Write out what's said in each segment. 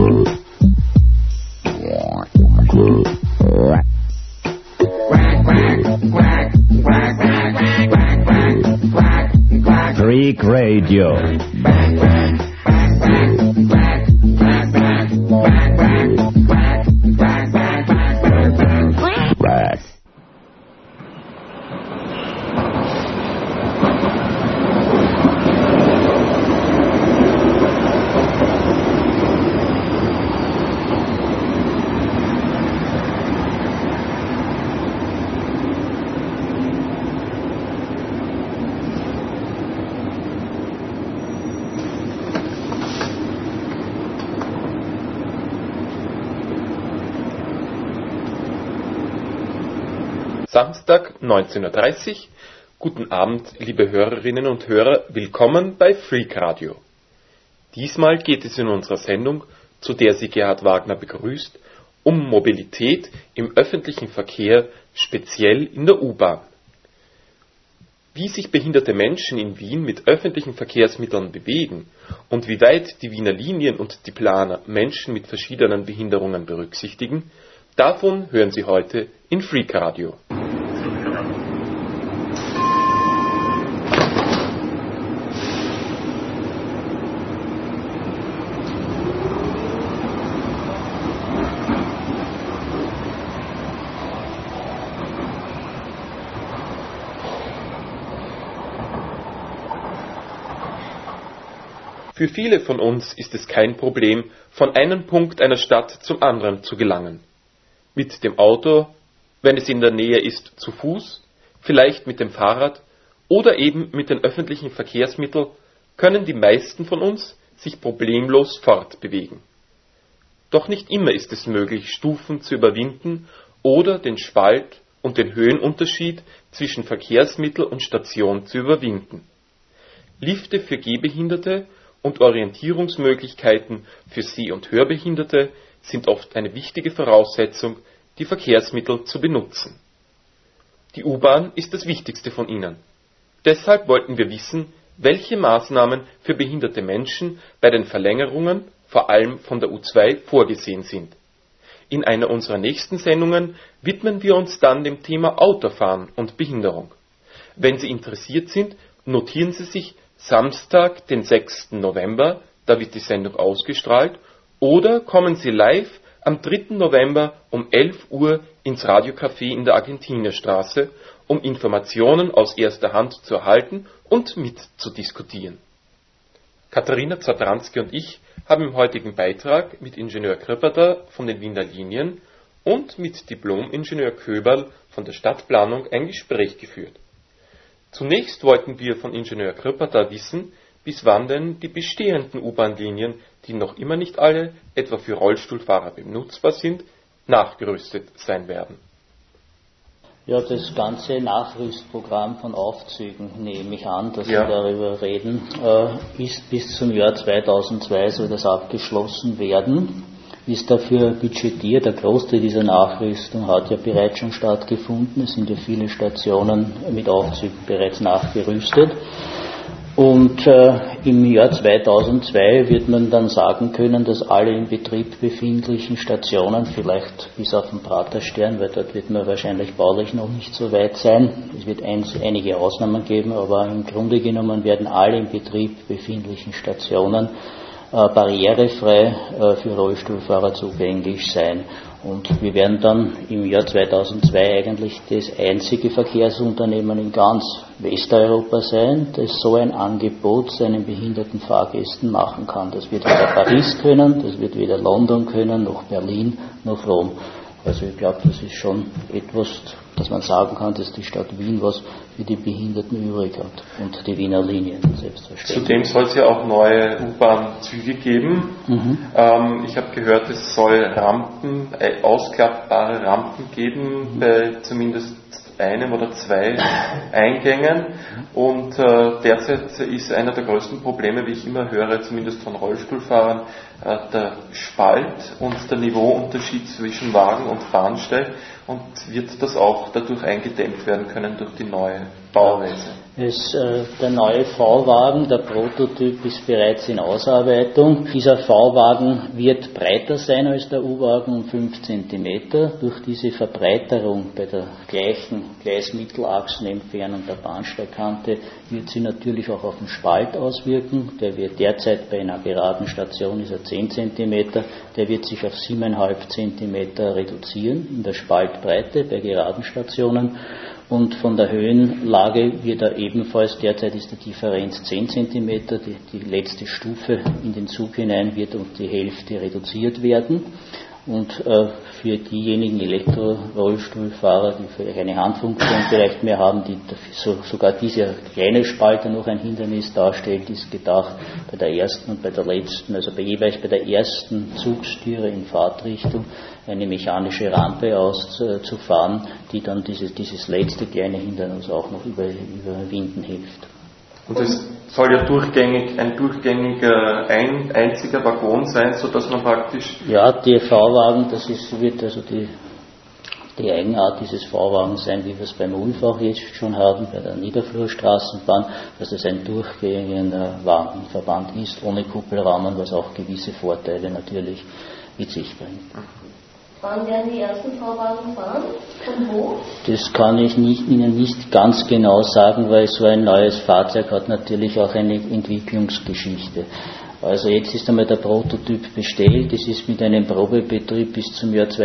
Greek Radio. Samstag, 19:30 Uhr. Guten Abend, liebe Hörerinnen und Hörer. Willkommen bei Freak Radio. Diesmal geht es in unserer Sendung, zu der Sie Gerhard Wagner begrüßt, um Mobilität im öffentlichen Verkehr, speziell in der U-Bahn. Wie sich behinderte Menschen in Wien mit öffentlichen Verkehrsmitteln bewegen und wie weit die Wiener Linien und die Planer Menschen mit verschiedenen Behinderungen berücksichtigen, davon hören Sie heute in Freak Radio. Für viele von uns ist es kein Problem, von einem Punkt einer Stadt zum anderen zu gelangen. Mit dem Auto, wenn es in der Nähe ist, zu Fuß, vielleicht mit dem Fahrrad oder eben mit den öffentlichen Verkehrsmitteln können die meisten von uns sich problemlos fortbewegen. Doch nicht immer ist es möglich, Stufen zu überwinden oder den Spalt und den Höhenunterschied zwischen Verkehrsmittel und Station zu überwinden. Lifte für Gehbehinderte und Orientierungsmöglichkeiten für Seh- und Hörbehinderte sind oft eine wichtige Voraussetzung, die Verkehrsmittel zu benutzen. Die U-Bahn ist das wichtigste von ihnen. Deshalb wollten wir wissen, welche Maßnahmen für behinderte Menschen bei den Verlängerungen, vor allem von der U2, vorgesehen sind. In einer unserer nächsten Sendungen widmen wir uns dann dem Thema Autofahren und Behinderung. Wenn Sie interessiert sind, notieren Sie sich Samstag, den 6. November, da wird die Sendung ausgestrahlt, oder kommen Sie live am 3. November um 11 Uhr ins Radiocafé in der Argentinierstraße, um Informationen aus erster Hand zu erhalten und mitzudiskutieren. Katharina Zadranski und ich haben im heutigen Beitrag mit Ingenieur Kripperter von den Wiener Linien und mit Diplom-Ingenieur Köberl von der Stadtplanung ein Gespräch geführt. Zunächst wollten wir von Ingenieur Kripperter wissen, bis wann denn die bestehenden U-Bahn-Linien, die noch immer nicht alle, etwa für Rollstuhlfahrer benutzbar sind, nachgerüstet sein werden. Ja, das ganze Nachrüstprogramm von Aufzügen, nehme ich an, dass wir darüber reden, ist bis zum Jahr 2002 soll das abgeschlossen werden. Ist dafür budgetiert. Der Großteil dieser Nachrüstung hat ja bereits schon stattgefunden. Es sind ja viele Stationen mit Aufzügen bereits nachgerüstet. Und im Jahr 2002 wird man dann sagen können, dass alle in Betrieb befindlichen Stationen, vielleicht bis auf den Praterstern, weil dort wird man wahrscheinlich baulich noch nicht so weit sein, es wird einige Ausnahmen geben, aber im Grunde genommen werden alle in Betrieb befindlichen Stationen barrierefrei für Rollstuhlfahrer zugänglich sein. Und wir werden dann im Jahr 2002 eigentlich das einzige Verkehrsunternehmen in ganz Westeuropa sein, das so ein Angebot seinen behinderten Fahrgästen machen kann. Das wird weder Paris können, das wird weder London können, noch Berlin, noch Rom. Also ich glaube, das ist schon etwas, dass man sagen kann, dass die Stadt Wien was für die Behinderten übrig hat und die Wiener Linien selbstverständlich. Zudem soll es ja auch neue U-Bahn-Züge geben. Ich habe gehört, es soll ausklappbare Rampen geben bei zumindest einem oder zwei Eingängen. Und derzeit ist einer der größten Probleme, wie ich immer höre, zumindest von Rollstuhlfahrern, der Spalt und der Niveauunterschied zwischen Wagen und Bahnsteig. und wird das auch dadurch eingedämmt werden können durch die neue Bauweise? Der neue V-Wagen, der Prototyp, ist bereits in Ausarbeitung. Dieser V-Wagen wird breiter sein als der U-Wagen um 5 cm. Durch diese Verbreiterung bei der gleichen Gleismittelachsenentfernung der Bahnsteigkante wird sie natürlich auch auf den Spalt auswirken. Der wird derzeit bei einer geraden Station ist er 10 cm, der wird sich auf 7,5 cm reduzieren in der Spaltbreite bei geraden Stationen. Und von der Höhenlage wird er ebenfalls, derzeit ist die Differenz 10 cm, die letzte Stufe in den Zug hinein wird um die Hälfte reduziert werden. Und für diejenigen Elektrorollstuhlfahrer, die vielleicht eine Handfunktion vielleicht mehr haben, die sogar dieser kleine Spalter noch ein Hindernis darstellt, ist gedacht, bei der ersten und bei der letzten, also jeweils bei der ersten Zugstüre in Fahrtrichtung eine mechanische Rampe auszufahren, die dann dieses letzte kleine Hindernis auch noch überwinden hilft. Und es soll ja ein durchgängiger einziger Waggon sein, sodass man praktisch... Ja, die V-Wagen, wird also die Eigenart dieses V-Wagens sein, wie wir es beim Ulf auch jetzt schon haben, bei der Niederflurstraßenbahn, dass es ein durchgängiger Wagenverband ist, ohne Kuppelrahmen, was auch gewisse Vorteile natürlich mit sich bringt. Wann werden die ersten V-Wagen fahren? Von wo? Das kann ich Ihnen nicht ganz genau sagen, weil so ein neues Fahrzeug hat natürlich auch eine Entwicklungsgeschichte. Also jetzt ist einmal der Prototyp bestellt, es ist mit einem Probebetrieb bis zum Jahr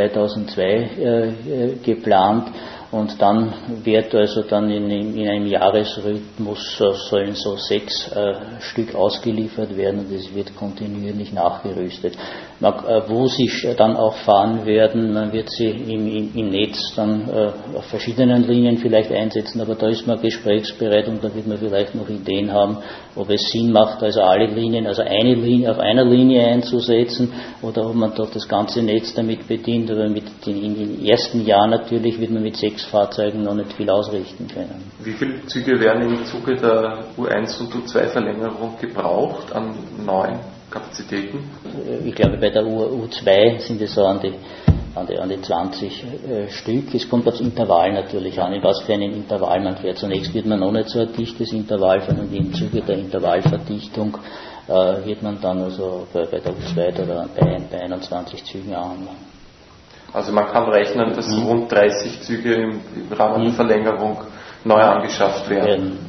2002 geplant. Und dann wird also dann in einem Jahresrhythmus sollen so 6 Stück ausgeliefert werden und es wird kontinuierlich nachgerüstet. Wo sie dann auch fahren werden, man wird sie im Netz dann auf verschiedenen Linien vielleicht einsetzen, aber da ist man gesprächsbereit und da wird man vielleicht noch Ideen haben, ob es Sinn macht, also alle Linien, also eine Linie auf einer Linie einzusetzen oder ob man dort das ganze Netz damit bedient, aber in den ersten Jahren natürlich wird man mit 6 Fahrzeugen noch nicht viel ausrichten können. Wie viele Züge werden im Zuge der U1 und U2 Verlängerung gebraucht an neuen Kapazitäten? Ich glaube, bei der U2 sind es so an die 20 Stück. Es kommt aufs Intervall natürlich an, in was für einem Intervall man fährt. Zunächst wird man noch nicht so ein dichtes Intervall fahren und im Zuge der Intervallverdichtung wird man dann also bei der U2 oder bei 21 Zügen anlangen. Also man kann rechnen, dass rund 30 Züge im Rahmen der Verlängerung neu angeschafft werden.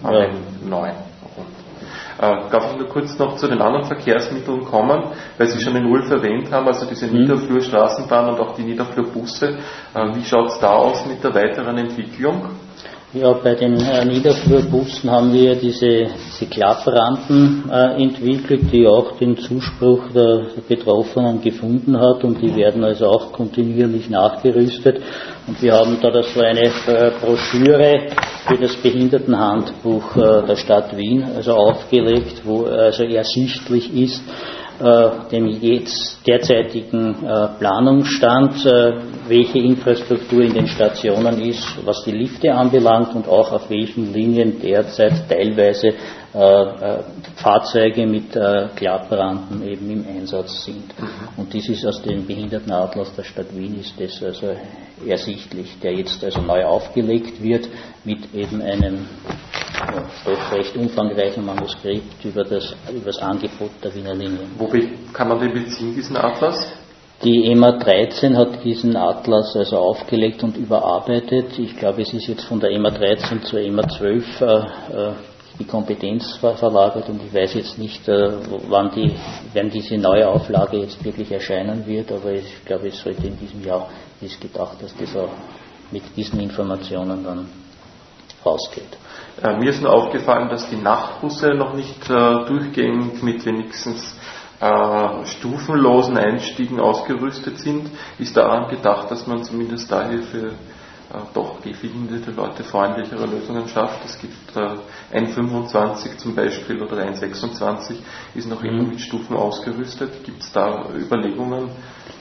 Darf ich nur kurz noch zu den anderen Verkehrsmitteln kommen, weil Sie schon den Ulf erwähnt haben, also diese Niederflurstraßenbahn und auch die Niederflurbusse. Wie schaut es da aus mit der weiteren Entwicklung? Ja, bei den Niederflurbussen haben wir diese Klapprampen entwickelt, die auch den Zuspruch der Betroffenen gefunden hat und die werden also auch kontinuierlich nachgerüstet. Und wir haben da so eine Broschüre für das Behindertenhandbuch der Stadt Wien also aufgelegt, wo also ersichtlich ist, dem jetzt derzeitigen Planungsstand, welche Infrastruktur in den Stationen ist, was die Lifte anbelangt und auch auf welchen Linien derzeit teilweise Fahrzeuge mit Klapprampen eben im Einsatz sind. Und dies ist aus dem Behindertenatlas der Stadt Wien ist das also ersichtlich, der jetzt also neu aufgelegt wird mit eben einem doch recht umfangreichen Manuskript über das Angebot der Wiener Linien. Wo kann man den beziehen, diesen Atlas? Die EMA 13 hat diesen Atlas also aufgelegt und überarbeitet. Ich glaube, es ist jetzt von der EMA 13 zur EMA 12 die Kompetenz verlagert und ich weiß jetzt nicht, wann diese neue Auflage jetzt wirklich erscheinen wird, aber ich glaube, es sollte in diesem Jahr, ist gedacht, dass das auch mit diesen Informationen dann rausgeht. Mir ist nur aufgefallen, dass die Nachtbusse noch nicht durchgängig mit wenigstens stufenlosen Einstiegen ausgerüstet sind. Ist daran gedacht, dass man zumindest daher für doch gehbehinderte Leute freundlichere Lösungen schafft? Es gibt N25 zum Beispiel oder N26 ist noch immer mit Stufen ausgerüstet. Gibt es da Überlegungen?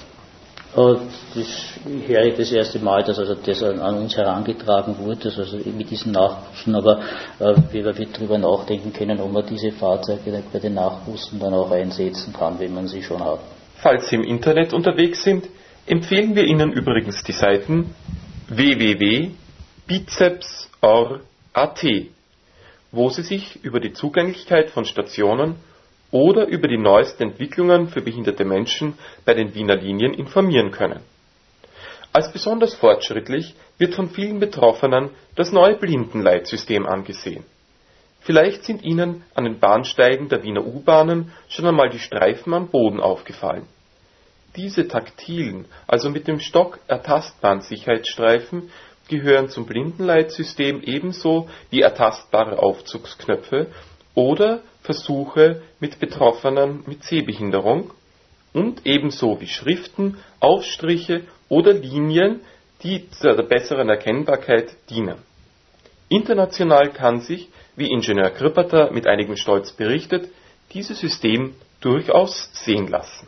Das höre ich das erste Mal, dass also das an uns herangetragen wurde, also mit diesen Nachbussen, aber wir darüber nachdenken können, ob man diese Fahrzeuge bei den Nachbussen dann auch einsetzen kann, wenn man sie schon hat. Falls Sie im Internet unterwegs sind, empfehlen wir Ihnen übrigens die Seiten www.bizeps.org.at, wo Sie sich über die Zugänglichkeit von Stationen oder über die neuesten Entwicklungen für behinderte Menschen bei den Wiener Linien informieren können. Als besonders fortschrittlich wird von vielen Betroffenen das neue Blindenleitsystem angesehen. Vielleicht sind Ihnen an den Bahnsteigen der Wiener U-Bahnen schon einmal die Streifen am Boden aufgefallen. Diese taktilen, also mit dem Stock ertastbaren Sicherheitsstreifen gehören zum Blindenleitsystem ebenso wie ertastbare Aufzugsknöpfe oder Versuche mit Betroffenen mit Sehbehinderung und ebenso wie Schriften, Aufstriche oder Linien, die zur besseren Erkennbarkeit dienen. International kann sich, wie Ingenieur Kripperter mit einigem Stolz berichtet, dieses System durchaus sehen lassen.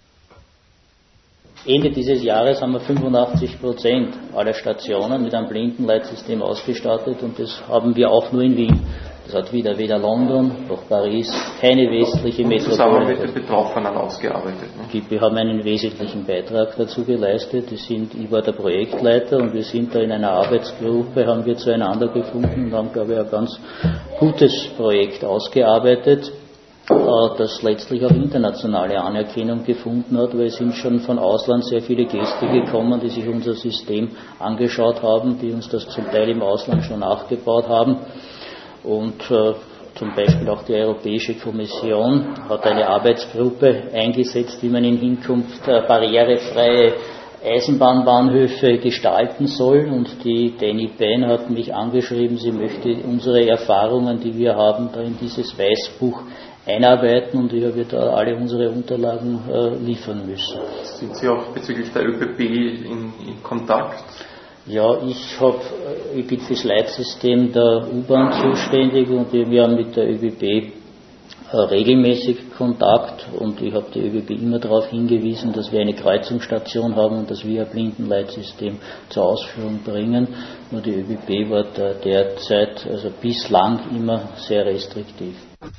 Ende dieses Jahres haben wir 85% aller Stationen mit einem Blindenleitsystem ausgestattet und das haben wir auch nur in Wien. Das hat weder London noch Paris, keine westliche Metropole. Zusammen mit den Betroffenen ausgearbeitet. Ne? Wir haben einen wesentlichen Beitrag dazu geleistet. Ich war der Projektleiter und wir sind da in einer Arbeitsgruppe, haben wir zueinander gefunden und haben, glaube ich, ein ganz gutes Projekt ausgearbeitet, das letztlich auch internationale Anerkennung gefunden hat, weil es sind schon von Ausland sehr viele Gäste gekommen, die sich unser System angeschaut haben, die uns das zum Teil im Ausland schon nachgebaut haben. Und zum Beispiel auch die Europäische Kommission hat eine Arbeitsgruppe eingesetzt, wie man in Hinkunft barrierefreie Eisenbahnbahnhöfe gestalten soll. Und die Danny Penn hat mich angeschrieben, sie möchte unsere Erfahrungen, die wir haben, da in dieses Weißbuch einarbeiten und ich habe da alle unsere Unterlagen liefern müssen. Sind Sie auch bezüglich der ÖBB in Kontakt? Ja, ich bin fürs Leitsystem der U-Bahn zuständig und wir haben mit der ÖBB regelmäßig Kontakt und ich habe die ÖBB immer darauf hingewiesen, dass wir eine Kreuzungsstation haben und dass wir ein Blindenleitsystem zur Ausführung bringen. Nur die ÖBB war derzeit, also bislang immer sehr restriktiv.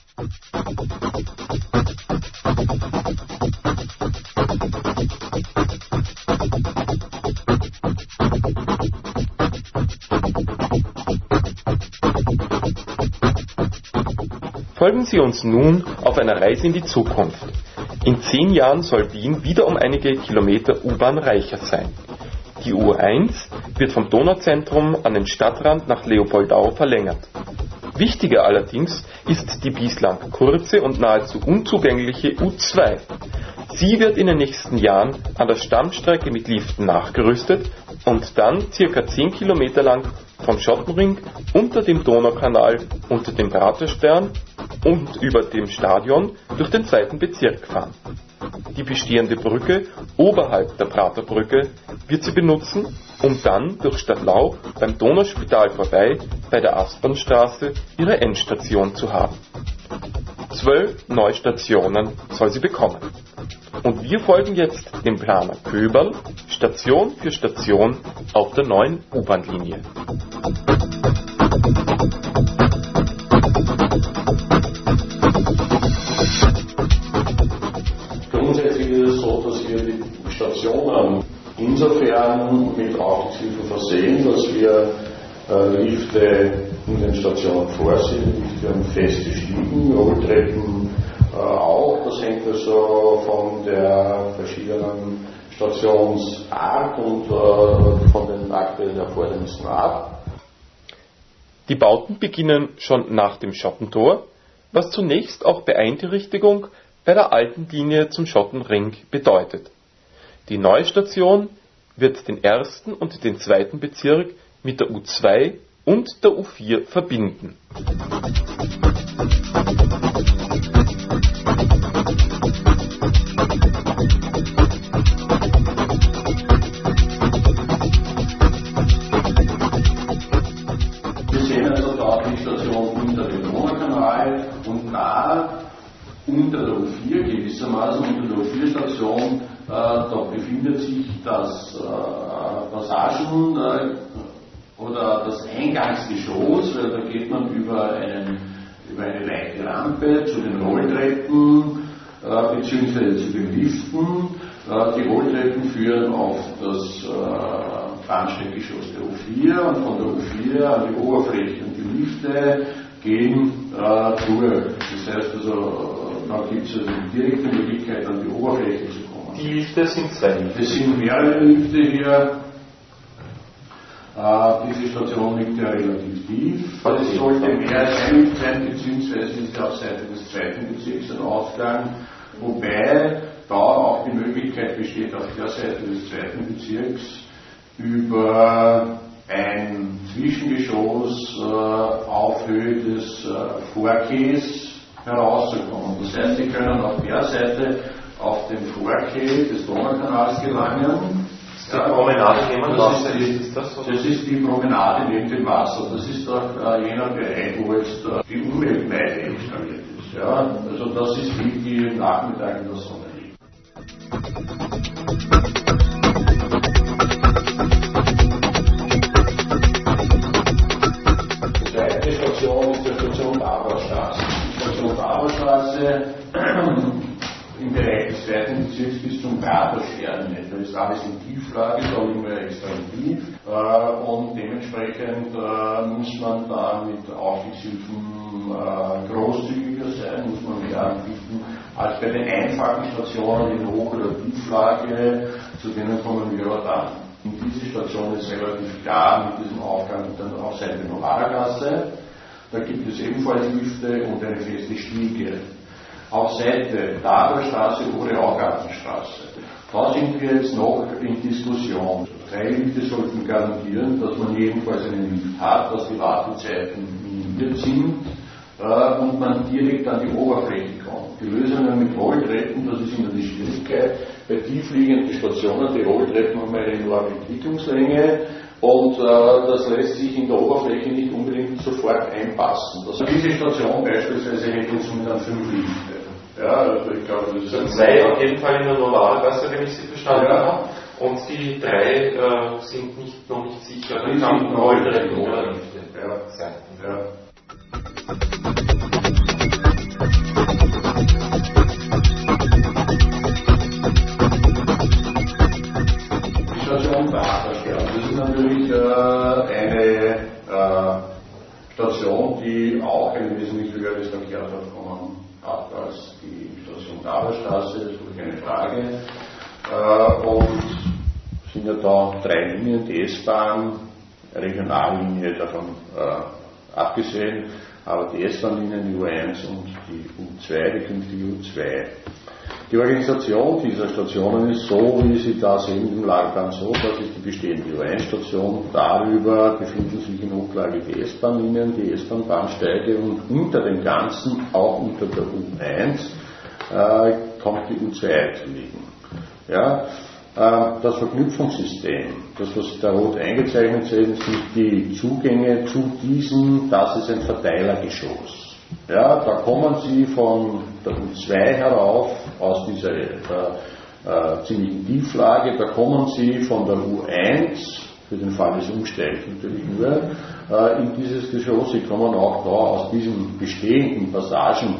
Folgen Sie uns nun auf einer Reise in die Zukunft. In 10 Jahren soll Wien wieder um einige Kilometer U-Bahn reicher sein. Die U1 wird vom Donauzentrum an den Stadtrand nach Leopoldau verlängert. Wichtiger allerdings ist die bislang kurze und nahezu unzugängliche U2. Sie wird in den nächsten Jahren an der Stammstrecke mit Liften nachgerüstet und dann ca. 10 Kilometer lang vom Schottenring unter dem Donaukanal, unter dem Praterstern und über dem Stadion durch den 2. Bezirk fahren. Die bestehende Brücke oberhalb der Praterbrücke wird sie benutzen, um dann durch Stadlau beim Donauspital vorbei bei der Aspernstraße ihre Endstation zu haben. 12 neue Stationen soll sie bekommen. Und wir folgen jetzt dem Planer Köberl Station für Station auf der neuen U-Bahn-Linie. Grundsätzlich ist es so, dass wir die Stationen insofern mit Aufstiegshilfen versehen, dass wir Lifte in den Stationen vorsehen, Lifte haben feste Stiegen, Rolltreppen auch. Das hängt also von der verschiedenen Stationsart und von den aktuellen Erfordernissen ab. Die Bauten beginnen schon nach dem Schottentor, was zunächst auch Beeinträchtigung bei der alten Linie zum Schottenring bedeutet. Die neue Station wird den 1. und den 2. Bezirk mit der U2 und der U4 verbinden. Wir sehen also da die Station unter dem Donaukanal und da unter der U4 gewissermaßen, unter der U4-Station, da befindet sich das Passagen oder das Eingangsgeschoss, da geht man über eine leichte Rampe zu den Rolltreppen bzw. zu den Liften. Die Rolltreppen führen auf das Bahnsteiggeschoss der U4 und von der U4 an die Oberfläche und die Lifte gehen durch. Das heißt also, da gibt es also die direkte Möglichkeit an die Oberfläche zu kommen. Die Lifte sind zwei Lifte. Es sind mehrere Lifte hier. Diese Station liegt ja relativ tief. Es sollte mehr als ein Lift sein, beziehungsweise ist ja auf Seite des zweiten Bezirks ein Ausgang, wobei da auch die Möglichkeit besteht, auf der Seite des zweiten Bezirks über ein Zwischengeschoss auf Höhe des Vorquays herauszukommen. Das heißt, Sie können auf der Seite auf den Vorquay des Donaukanals gelangen. Die Promenade nehmen, das ist die Promenade neben dem Wasser. Das ist auch jener Bereich, wo jetzt die Umweltmeile installiert ist. Ja? Also das ist die im Nachmittag in der Sonne liegt. Die zweite Station ist die Station Barberstraße. Die Station Barberstraße im Bereich des zweiten Bezirks bis zum Praterstern. Da ist alles in Tieflage, da liegen wir extrem tief und dementsprechend muss man da mit Aufstiegshilfen großzügiger sein, muss man mehr anbieten als bei den einfachen Stationen in Hoch- oder Tieflage, zu denen kommen wir aber dann. Und diese Station ist relativ klar mit diesem Aufgang dann auf Seite Novaragasse. Da gibt es ebenfalls Lifte und eine feste Stiege. Auf Seite Daderstraße, Obere Augartenstraße. Da sind wir jetzt noch in Diskussion. 3 Lifte sollten garantieren, dass man jedenfalls einen Lift hat, dass die Wartezeiten minimiert sind und man direkt an die Oberfläche kommt. Die Lösungen mit Rolltreppen, das ist immer die Schwierigkeit. Bei tiefliegenden Stationen, die Rolltreppen haben eine enorme Entwicklungslänge und das lässt sich in der Oberfläche nicht unbedingt sofort einpassen. Diese Station beispielsweise hätte uns mit einem 5 Lifte. Ja, also ich glaube, das sind 2 auf jeden Fall in der Normalgasse, wenn ich sie verstanden habe. Und die 3 sind noch nicht sicher. Die sind noch Rolltreppen oder Lifte. Ja. Die Station Praterstern, das ist natürlich eine Station, die auch ein wesentlich höheres Verkehrsaufkommen hat als die Station Daderstraße, das ist keine Frage. Und sind ja da 3 Linien, die S-Bahn, Regionallinie davon abgesehen, aber die S-Bahn-Linien, die U1 und die U2, die künftige U2. Die Organisation dieser Stationen ist so, wie Sie da sehen im Lageplan, so, dass ist die bestehende U1-Station, darüber befinden sich in Hochlage die S-Bahn-Linien, die S-Bahn-Bahnsteige und unter dem Ganzen, auch unter der U1, kommt die U2 zu liegen. Ja, das Verknüpfungssystem, das was Sie da rot eingezeichnet sehen, sind die Zugänge zu diesem, das ist ein Verteilergeschoss. Ja, da kommen Sie von der U2 herauf, aus dieser ziemlichen Tieflage, da kommen Sie von der U1, für den Fall des Umsteigens natürlich nur, in dieses Geschoss. Sie kommen auch da aus diesem bestehenden Passagengeschoss,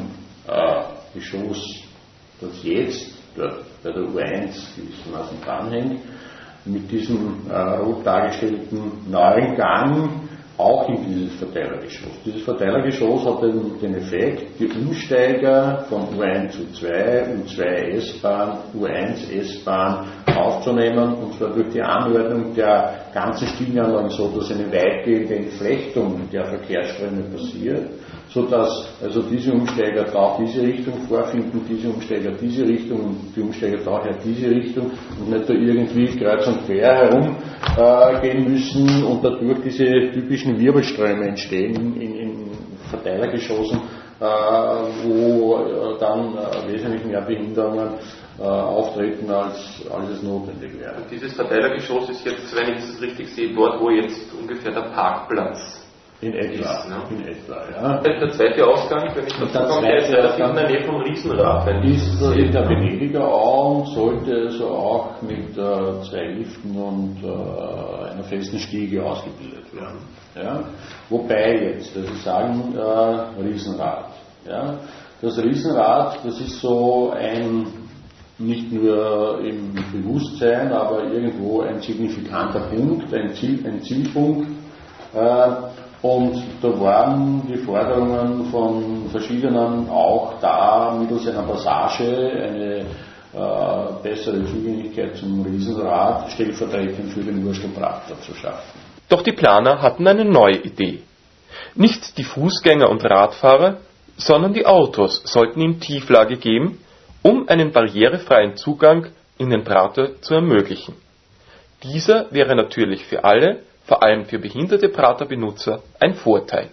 das jetzt dort bei der U1 gewissermaßen dranhängt, mit diesem rot dargestellten neuen Gang auch in dieses Verteilergeschoss. Dieses Verteilergeschoss hat den Effekt, die Umsteiger von U1 zu U2, U2 S-Bahn, U1 S-Bahn aufzunehmen, und zwar durch die Anordnung der ganzen Schienenanlagen so, dass eine weitgehende Entflechtung der Verkehrsströme passiert, sodass also diese Umsteiger da diese Richtung vorfinden, diese Umsteiger diese Richtung und die Umsteiger daher diese Richtung und nicht da irgendwie kreuz und quer herum gehen müssen und dadurch diese typischen Wirbelströme entstehen in Verteilergeschossen, wo dann wesentlich mehr Behinderungen auftreten, als es notwendig wäre. Und dieses Verteilergeschoss ist jetzt, wenn ich das richtig sehe, dort, wo jetzt ungefähr der Parkplatz in etwa, ist, ne? In etwa, ja. Der zweite Ausgang, wenn ich dazu komme, der ist relativ in der Nähe vom Riesenrad. Ist in der Venediger Au und sollte also auch mit 2 Liften und einer festen Stiege ausgebildet werden. Ja. Wobei jetzt, also sagen Riesenrad. Ja. Das Riesenrad, das ist so ein nicht nur im Bewusstsein, aber irgendwo ein signifikanter Punkt, ein Zielpunkt. Und da waren die Forderungen von verschiedenen auch da, mittels einer Passage eine bessere Zugänglichkeit zum Riesenrad stellvertretend für den Wurstelprachter zu schaffen. Doch die Planer hatten eine neue Idee. Nicht die Fußgänger und Radfahrer, sondern die Autos sollten ihm Tieflage geben, um einen barrierefreien Zugang in den Prater zu ermöglichen. Dieser wäre natürlich für alle, vor allem für behinderte Praterbenutzer, ein Vorteil.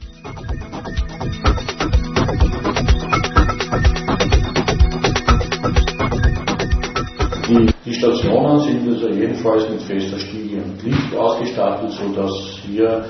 Die Stationen sind also jedenfalls mit fester Stiege und Licht ausgestattet, sodass hier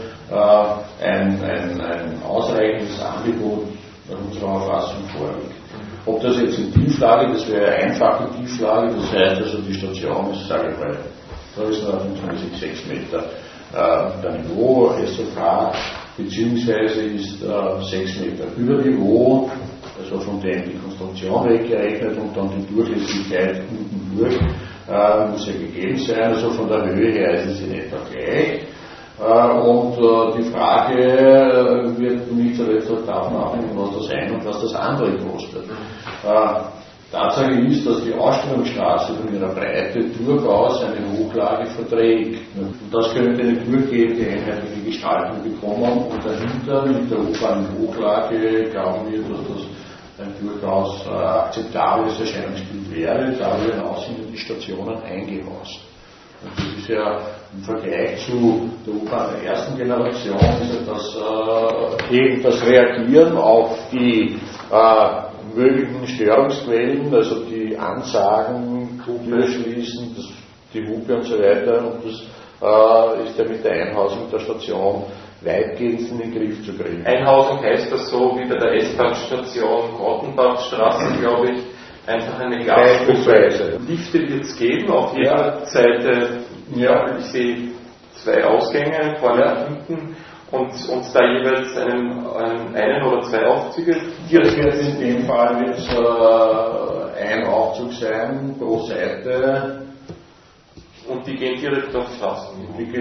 ein ausreichendes Angebot nach unserer Auffassung vorliegt. Ob das jetzt in Tieflage, das wäre eine einfache Tieflage, das heißt also die Station ist, sage ich mal, da ist noch 6 Meter der Niveau, SFH, beziehungsweise ist 6 Meter über Niveau, also von dem die Konstruktion weggerechnet und dann die Durchlässigkeit unten durch muss ja gegeben sein, also von der Höhe her ist es in etwa gleich. Und die Frage wird nicht zuletzt davon abhängen, was das eine und was das andere kostet. Tatsache ist, dass die Ausstellungsstraße von ihrer Breite durchaus eine Hochlage verträgt. Und das könnte eine durchgehende einheitliche Gestaltung bekommen und dahinter mit der U-Bahn-Hochlage glauben wir, dass das ein durchaus akzeptables Erscheinungsbild wäre. Darüber hinaus sind die Stationen eingehaust. Und das ist ja im Vergleich zu der U-Bahn der ersten Generation, ist ja eben das Reagieren auf die möglichen Störungsquellen, also die Ansagen, Tür schließen, die Hupe und so weiter, und das ist ja mit der Einhausung der Station weitgehend in den Griff zu kriegen. Einhausung heißt das so wie bei der S-Bahn-Station Grottenbachstraße, glaube ich, einfach eine Glasgruppe. Lifte wird es geben, auf jeder Seite, ich sehe 2 Ausgänge, vorne und hinten, und da jeweils einen oder 2 Aufzüge. Das wird in dem Fall jetzt ein Aufzug sein pro Seite. Und die gehen direkt auf die Straßen.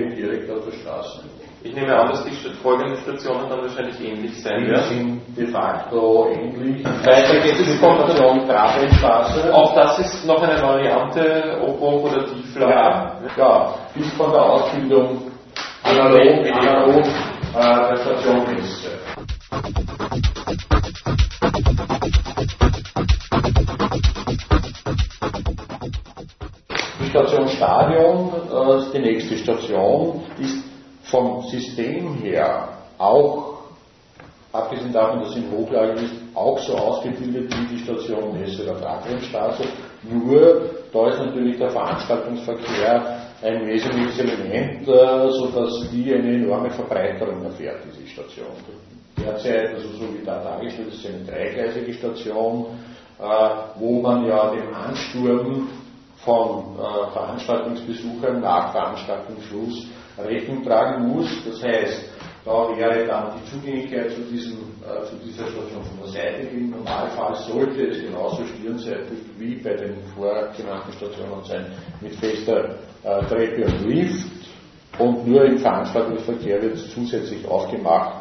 Ich nehme an, dass die folgenden Stationen dann wahrscheinlich ähnlich sein werden. Die sind de facto ähnlich. Weiter geht es von der Trabelstraße. Auch das ist noch eine Variante, ob hoch oder Tieflage. Ja, bis von der Ausbildung analog der Station ist. Die Station Stadion ist die nächste Station, ist vom System her auch, abgesehen davon, dass sie in Hochlage ist, auch so ausgebildet wie die Station Messe der Trabelstraße. Nur, da ist natürlich der Veranstaltungsverkehr ein wesentliches Element, sodass die eine enorme Verbreiterung erfährt, diese Station. Derzeit, also so wie da dargestellt ist, eine dreigleisige Station, wo man ja dem Ansturm von Veranstaltungsbesuchern nach Veranstaltungsschluss Rechnung tragen muss. Das heißt, da wäre dann die Zugänglichkeit zu dieser Station von der Seite gehen. Im Normalfall sollte es genauso stirnseitig wie bei den vorgenannten Stationen sein, mit fester Treppe und Lift, und nur im Veranstaltungsverkehr wird es zusätzlich aufgemacht.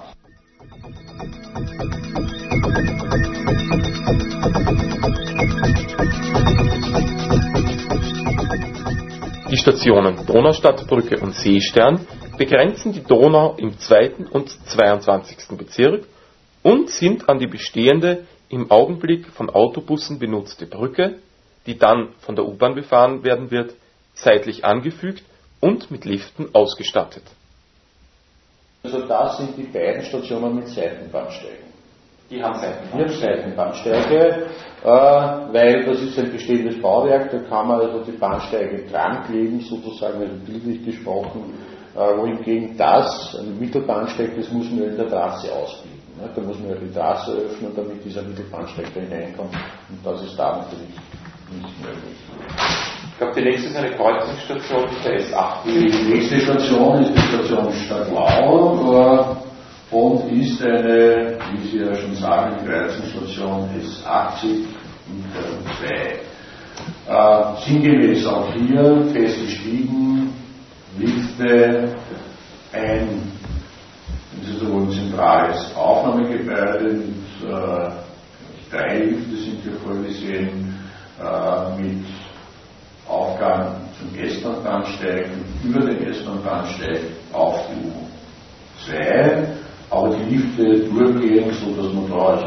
Die Stationen Donaustadtbrücke und Seestern begrenzen die Donau im 2. und 22. Bezirk und sind an die bestehende, im Augenblick von Autobussen benutzte Brücke, die dann von der U-Bahn befahren werden wird, seitlich angefügt und mit Liften ausgestattet. Also das sind die beiden Stationen mit Seitenbahnsteigen. Die haben Seitenbahnsteige, weil das ist ein bestehendes Bauwerk, da kann man also die Bahnsteige dran kleben, sozusagen, also bildlich gesprochen, wohingegen ein Mittelbahnsteig, das muss man in der Trasse ausbilden. Ne? Da muss man ja die Trasse öffnen, damit dieser Mittelbahnsteig da hineinkommt, und das ist da natürlich nicht möglich. Ich glaube, die nächste ist eine Kreuzungsstation der S8. Die nächste Station ist die Station Stadtlau und ist eine, wie Sie ja schon sagen, die Kreuzungsstation S80 und 2. Sinngemäß auch hier festgestiegen, Lifte ein, das ist wohl ein zentrales Aufnahmegebäude mit 3 Lifte sind hier vorgesehen, mit Aufgang zum S-Bahn-Bahnsteig und über den S-Bahn-Bahnsteig auf die U2, aber die Lifte durchgehen, sodass man da also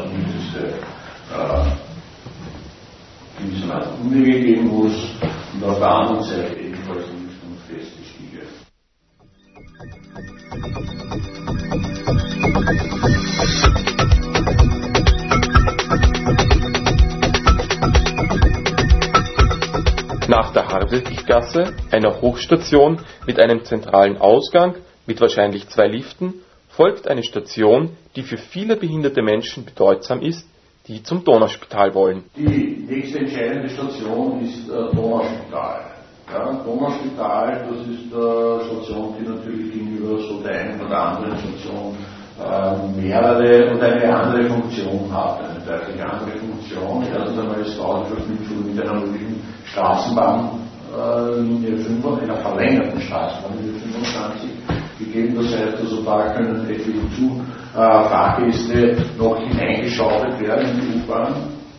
diese Umwege gehen muss und auf der anderen Seite ebenfalls Lift und feste Stiege. Nach der Hartwiggasse, einer Hochstation mit einem zentralen Ausgang mit wahrscheinlich 2 Liften, folgt eine Station, die für viele behinderte Menschen bedeutsam ist, die zum Donauspital wollen. Die nächste entscheidende Station ist Donauspital. Ja, Donauspital, das ist eine Station, die natürlich gegenüber so der einen oder anderen Station mehrere und eine andere Funktion hat. Eine deutlich andere Funktion. Erstens einmal ist die Verknüpfung mit einer möglichen Straßenbahnlinie 5, einer verlängerten Straßenbahnlinie 25 gegeben. Das heißt, also da können etliche Fahrgäste noch hineingeschaufelt werden in die U-Bahn.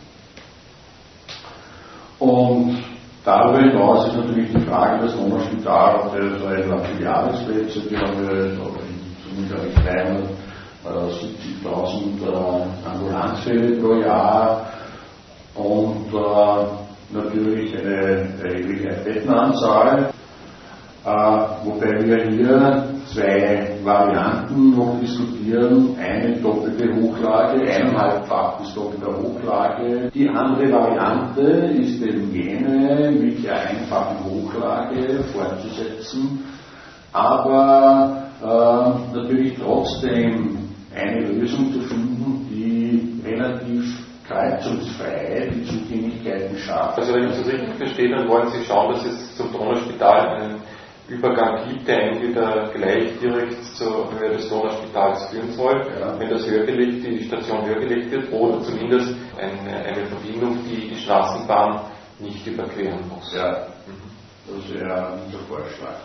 Und darüber hinaus ist natürlich die Frage, dass Donauspital auf der Filialplätze, wir haben ja 370.000 Ambulanzfälle pro Jahr und natürlich eine erhebliche Bettenanzahl, wobei wir hier 2 Varianten noch diskutieren, eine doppelte Hochlage, 1,5-fach bis doppelte Hochlage. Die andere Variante ist eben jene mit der einfachen Hochlage fortzusetzen, aber natürlich trotzdem eine Lösung zu finden, die relativ kreuzungsfrei die Zugänglichkeiten schafft. Also wenn ich das richtig verstehe, dann wollen Sie schauen, dass es zum Donauspital einen Übergang gibt, der entweder gleich direkt zur Höhe des Donauspitals führen soll, wenn das die Station höher gelegt wird, oder zumindest eine Verbindung, die die Straßenbahn nicht überqueren muss. Ja, das wäre unser Vorschlag.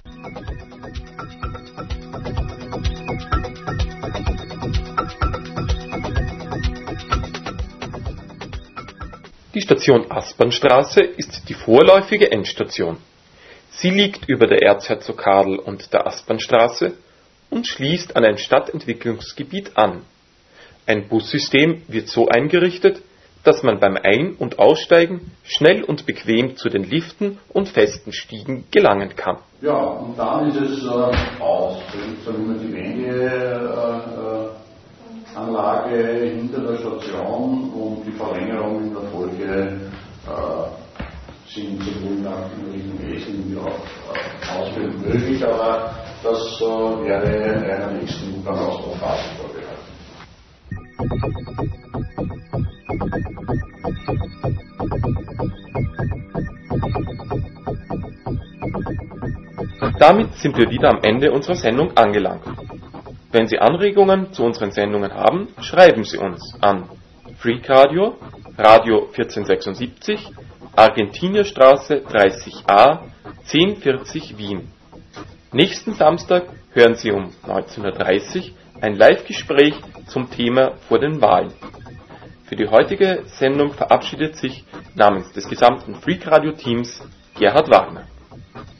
Die Station Aspernstraße ist die vorläufige Endstation. Sie liegt über der Erzherzog Karl und der Aspernstraße und schließt an ein Stadtentwicklungsgebiet an. Ein Bussystem wird so eingerichtet, dass man beim Ein- und Aussteigen schnell und bequem zu den Liften und festen Stiegen gelangen kann. Ja, und dann ist es aus. Da gibt es dann immer die Wendeanlage hinter der Station und die Verlängerung in der Folge sind sowohl nach dem Richtung Essen wie auch Ausbildung möglich, aber das wäre einer nächsten U-Bahn-Ausbauphase vorbehalten. Damit sind wir wieder am Ende unserer Sendung angelangt. Wenn Sie Anregungen zu unseren Sendungen haben, schreiben Sie uns an Freakradio, Radio 1476, Argentinierstraße 30a, 1040 Wien. Nächsten Samstag hören Sie um 19:30 Uhr ein Live-Gespräch zum Thema vor den Wahlen. Für die heutige Sendung verabschiedet sich namens des gesamten Freakradio-Teams Gerhard Wagner.